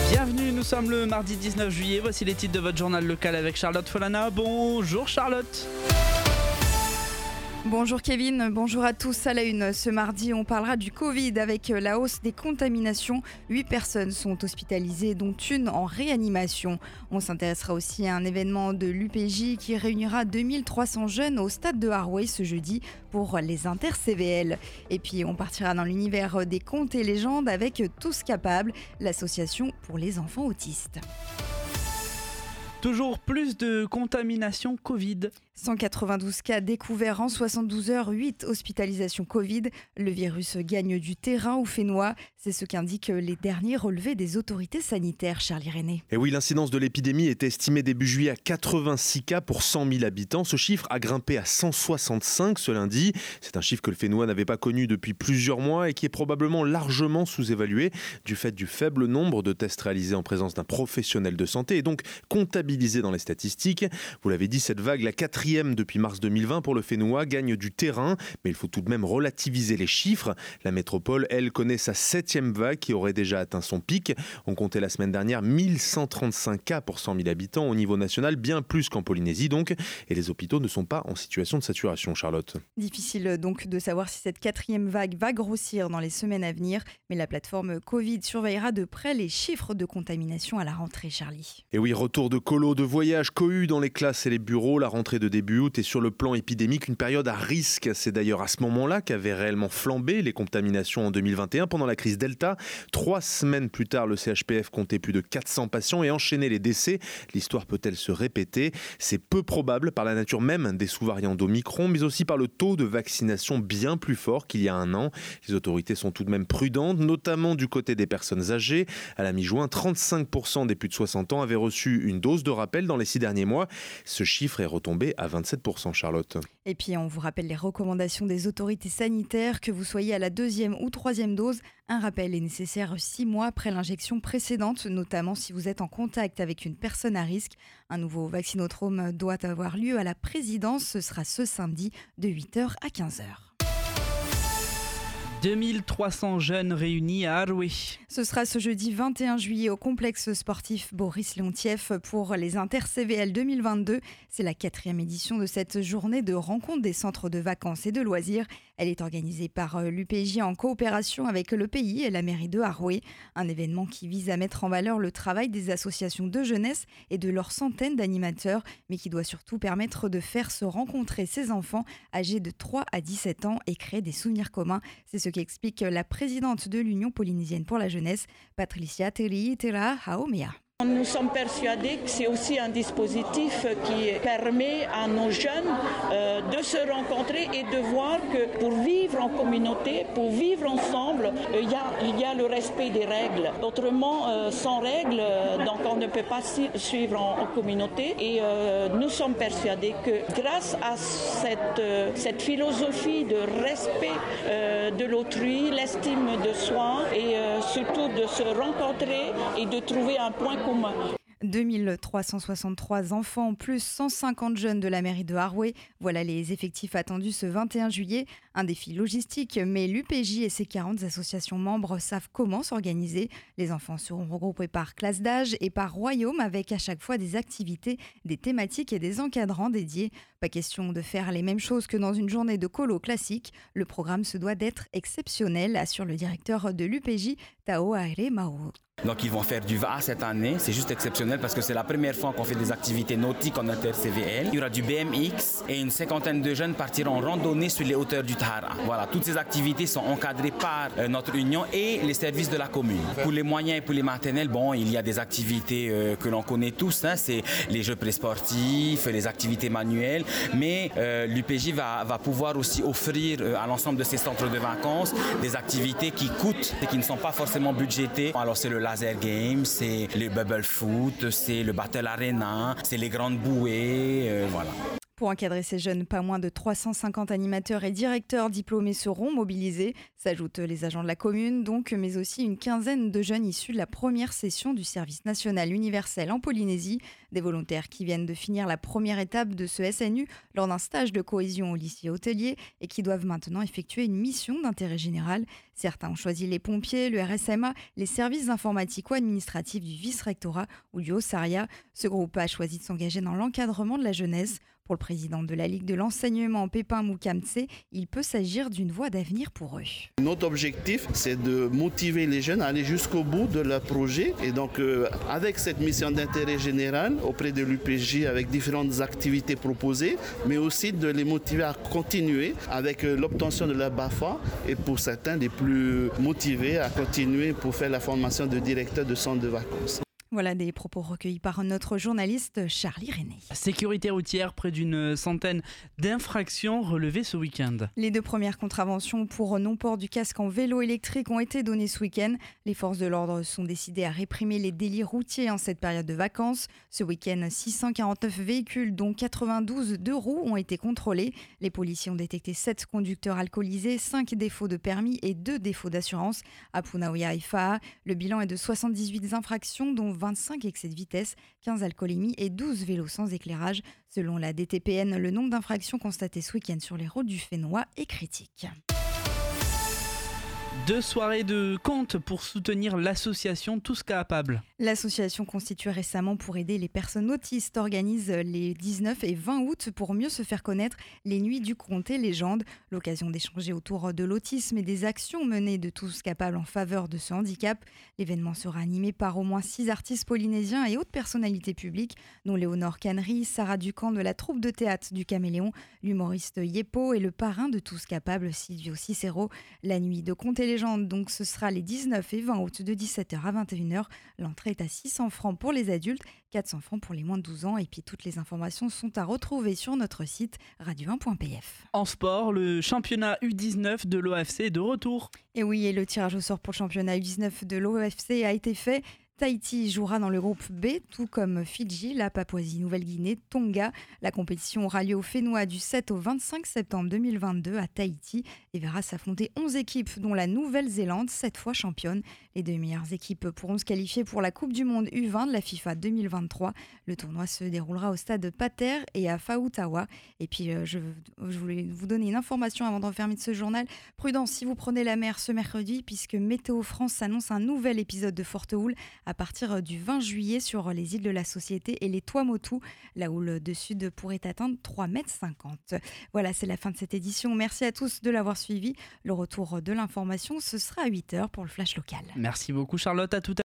Bienvenue, nous sommes le mardi 19 juillet, voici les titres de votre journal local avec Charlotte Folana. Bonjour Charlotte. Bonjour Kevin, bonjour à tous. À la une, ce mardi, on parlera du Covid avec la hausse des contaminations. 8 personnes sont hospitalisées, dont une en réanimation. On s'intéressera aussi à un événement de l'UPJ qui réunira 2300 jeunes au stade de Haroué ce jeudi pour les inter-CVL. Et puis, on partira dans l'univers des contes et légendes avec Tous Capables, l'association pour les enfants autistes. Toujours plus de contamination Covid. 192 cas découverts en 72 heures, 8 hospitalisations Covid. Le virus gagne du terrain au Fénois. C'est ce qu'indiquent les derniers relevés des autorités sanitaires, Charlie René. Et oui, l'incidence de l'épidémie est estimée début juillet à 86 cas pour 100 000 habitants. Ce chiffre a grimpé à 165 ce lundi. C'est un chiffre que le Fénois n'avait pas connu depuis plusieurs mois et qui est probablement largement sous-évalué du fait du faible nombre de tests réalisés en présence d'un professionnel de santé et donc comptabilisé dans les statistiques. Vous l'avez dit, cette vague, la quatrième depuis mars 2020 pour le Fénois, gagne du terrain, mais il faut tout de même relativiser les chiffres. La métropole, elle, connaît sa 7e vague qui aurait déjà atteint son pic. On comptait la semaine dernière 1135 cas pour 100 000 habitants au niveau national, bien plus qu'en Polynésie donc, et les hôpitaux ne sont pas en situation de saturation, Charlotte. Difficile donc de savoir si cette 4e vague va grossir dans les semaines à venir, mais la plateforme Covid surveillera de près les chiffres de contamination à la rentrée, Charlie. Et oui, retour de colo, de voyage, cohue dans les classes et les bureaux, la rentrée de début août est sur le plan épidémique une période à risque. C'est d'ailleurs à ce moment-là qu'avaient réellement flambé les contaminations en 2021 pendant la crise Delta. 3 semaines plus tard, le CHPF comptait plus de 400 patients et enchaînait les décès. L'histoire peut-elle se répéter ? C'est peu probable par la nature même des sous-variants d'Omicron, mais aussi par le taux de vaccination bien plus fort qu'il y a un an. Les autorités sont tout de même prudentes, notamment du côté des personnes âgées. À la mi-juin, 35% des plus de 60 ans avaient reçu une dose de rappel dans les 6 derniers mois. Ce chiffre est retombé à 27%, Charlotte. Et puis on vous rappelle les recommandations des autorités sanitaires, que vous soyez à la 2e ou 3e dose. Un rappel est nécessaire 6 mois après l'injection précédente, notamment si vous êtes en contact avec une personne à risque. Un nouveau vaccinodrome doit avoir lieu à la présidence. Ce sera ce samedi de 8h à 15h. 2300 jeunes réunis à Haroué. Ce sera ce jeudi 21 juillet au complexe sportif Boris Leontiev pour les Inter-CVL 2022. C'est la 4e édition de cette journée de rencontre des centres de vacances et de loisirs. Elle est organisée par l'UPJ en coopération avec le pays et la mairie de Haroué. Un événement qui vise à mettre en valeur le travail des associations de jeunesse et de leurs centaines d'animateurs, mais qui doit surtout permettre de faire se rencontrer ces enfants âgés de 3 à 17 ans et créer des souvenirs communs. C'est ce qu'explique la présidente de l'Union polynésienne pour la jeunesse, Patricia Teri-Tera Haomea. Nous sommes persuadés que c'est aussi un dispositif qui permet à nos jeunes de se rencontrer et de voir que pour vivre en communauté, pour vivre ensemble, il y a le respect des règles. Autrement, sans règles, donc on ne peut pas suivre en communauté. Et nous sommes persuadés que grâce à cette philosophie de respect de l'autrui, l'estime de soi et surtout de se rencontrer et de trouver un point commun. 2363 enfants, plus 150 jeunes de la mairie de Haroué. Voilà les effectifs attendus ce 21 juillet. Un défi logistique, mais l'UPJ et ses 40 associations membres savent comment s'organiser. Les enfants seront regroupés par classe d'âge et par royaume, avec à chaque fois des activités, des thématiques et des encadrants dédiés. Pas question de faire les mêmes choses que dans une journée de colo classique. Le programme se doit d'être exceptionnel, assure le directeur de l'UPJ, Tao Aire Mao. Donc ils vont faire du VA cette année, c'est juste exceptionnel parce que c'est la première fois qu'on fait des activités nautiques en inter-CVL. Il y aura du BMX et une 50aine de jeunes partiront en randonnée sur les hauteurs du Tahara. Voilà, toutes ces activités sont encadrées par notre union et les services de la commune. Pour les moyens et pour les maternelles, il y a des activités que l'on connaît tous, c'est les jeux présportifs, les activités manuelles, mais l'UPJ va pouvoir aussi offrir à l'ensemble de ces centres de vacances des activités qui coûtent et qui ne sont pas forcément budgétées. Alors c'est le laser game, c'est les bubble foot, c'est le battle arena, c'est les grandes bouées, voilà. Pour encadrer ces jeunes, pas moins de 350 animateurs et directeurs diplômés seront mobilisés. S'ajoutent les agents de la commune, donc, mais aussi une quinzaine de jeunes issus de la première session du service national universel en Polynésie. Des volontaires qui viennent de finir la première étape de ce SNU lors d'un stage de cohésion au lycée hôtelier et qui doivent maintenant effectuer une mission d'intérêt général. Certains ont choisi les pompiers, le RSMA, les services informatico-administratifs du vice-rectorat ou du Haut-Saria. Ce groupe a choisi de s'engager dans l'encadrement de la jeunesse. Pour le président de la Ligue de l'enseignement, Pépin Moukamtse, il peut s'agir d'une voie d'avenir pour eux. Notre objectif, c'est de motiver les jeunes à aller jusqu'au bout de leur projet. Et donc, avec cette mission d'intérêt général auprès de l'UPJ, avec différentes activités proposées, mais aussi de les motiver à continuer avec l'obtention de leur BAFA et pour certains, les plus motivés à continuer pour faire la formation de directeur de centre de vacances. Voilà des propos recueillis par notre journaliste Charlie René. Sécurité routière, près d'une centaine d'infractions relevées ce week-end. Les 2 premières contraventions pour non-port du casque en vélo électrique ont été données ce week-end. Les forces de l'ordre sont décidées à réprimer les délits routiers en cette période de vacances. Ce week-end, 649 véhicules, dont 92 2 roues, ont été contrôlés. Les policiers ont détecté 7 conducteurs alcoolisés, 5 défauts de permis et 2 défauts d'assurance. À Punaouia et Fa'a, le bilan est de 78 infractions, dont 25 excès de vitesse, 15 alcoolémies et 12 vélos sans éclairage. Selon la DTPN, le nombre d'infractions constatées ce week-end sur les routes du Fénois est critique. 2 soirées de contes pour soutenir l'association Tous Capables. L'association constituée récemment pour aider les personnes autistes organise les 19 et 20 août pour mieux se faire connaître les nuits du conte et légende. L'occasion d'échanger autour de l'autisme et des actions menées de Tous Capables en faveur de ce handicap. L'événement sera animé par au moins 6 artistes polynésiens et autres personnalités publiques, dont Léonore Cannery, Sarah Ducamp de la troupe de théâtre du Caméléon, l'humoriste Yepo et le parrain de Tous Capables, Silvio Cicero. La nuit de conte et légende, donc ce sera les 19 et 20 août de 17h à 21h. L'entrée est à 600 francs pour les adultes, 400 francs pour les moins de 12 ans. Et puis toutes les informations sont à retrouver sur notre site radio1.pf. En sport, le championnat U19 de l'OFC est de retour. Et oui, et le tirage au sort pour le championnat U19 de l'OFC a été fait. Tahiti jouera dans le groupe B, tout comme Fidji, la Papouasie-Nouvelle-Guinée, Tonga. La compétition aura lieu au Fénois du 7 au 25 septembre 2022 à Tahiti et verra s'affronter 11 équipes, dont la Nouvelle-Zélande, 7 fois championne. Les 2 meilleures équipes pourront se qualifier pour la Coupe du Monde U20 de la FIFA 2023. Le tournoi se déroulera au stade Pater et à Faoutawa. Et puis, je voulais vous donner une information avant de refermer ce journal. Prudence si vous prenez la mer ce mercredi, puisque Météo France annonce un nouvel épisode de forte houle à partir du 20 juillet sur les îles de la Société et les Tuamotu. La houle de sud pourrait atteindre 3,50 m. Voilà, c'est la fin de cette édition. Merci à tous de l'avoir suivi. Le retour de l'information, ce sera à 8h pour le Flash Local. Merci beaucoup Charlotte, à tout à l'heure.